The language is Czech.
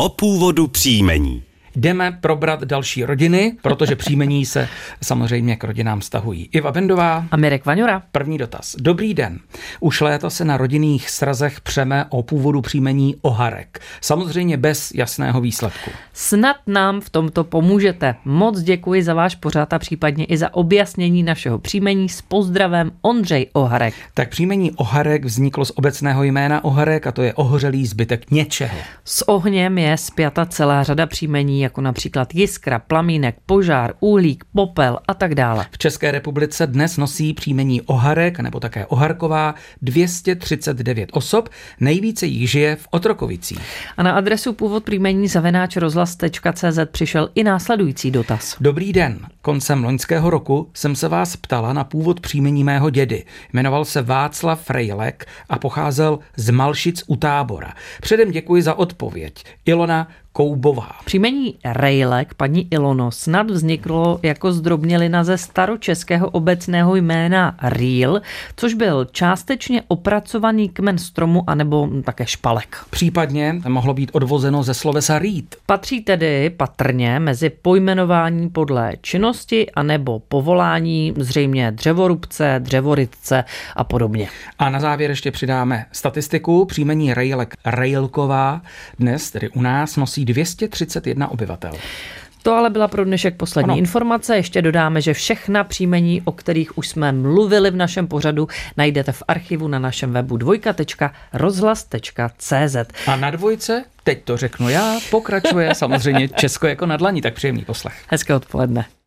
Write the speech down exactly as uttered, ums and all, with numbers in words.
o původu příjmení. Jdeme probrat další rodiny, protože příjmení se samozřejmě k rodinám vztahují. Iva Bendová a Mirek Vaňura. První dotaz. Dobrý den. Už léta se na rodinných srazech přeme o původu příjmení Oharek. Samozřejmě bez jasného výsledku. Snad nám v tomto pomůžete. Moc děkuji za váš pořad a případně i za objasnění našeho příjmení. S pozdravem Ondřej Oharek. Tak příjmení Oharek vzniklo z obecného jména Oharek a to je ohořelý zbytek něčeho. S ohněm je spjata celá řada příjmení, jako například jiskra, plamínek, požár, uhlík, popel a tak dále. V České republice dnes nosí příjmení Oharek nebo také Oharková dvě stě třicet devět osob, nejvíce jich žije v Otrokovicích. A na adresu původ příjmení zavináč rozhlas tečka cé zet přišel i následující dotaz. Dobrý den. Koncem loňského roku jsem se vás ptala na původ příjmení mého dědy. Jmenoval se Václav Frejlek a pocházel z Malšic u Tábora. Předem děkuji za odpověď. Ilona Koubová. Příjmení Rejlek, paní Ilono, snad vzniklo jako zdrobnělina ze staročeského obecného jména Rýl, což byl částečně opracovaný kmen stromu anebo také špalek. Případně mohlo být odvozeno ze slovesa rýt. Patří tedy patrně mezi pojmenování podle činnosti anebo povolání, zřejmě dřevorubce, dřevorytce a podobně. A na závěr ještě přidáme statistiku. Příjmení Rejlek Rejlková dnes tedy u nás nosí dvě stě třicet jedna obyvatel. To ale byla pro dnešek poslední ano. informace. Ještě dodáme, že všechna příjmení, o kterých už jsme mluvili v našem pořadu, najdete v archivu na našem webu dvojka tečka rozhlas tečka cé zet. A na dvojce, teď to řeknu já, pokračuje samozřejmě Česko jako na dlani, tak příjemný poslech. Hezké odpoledne.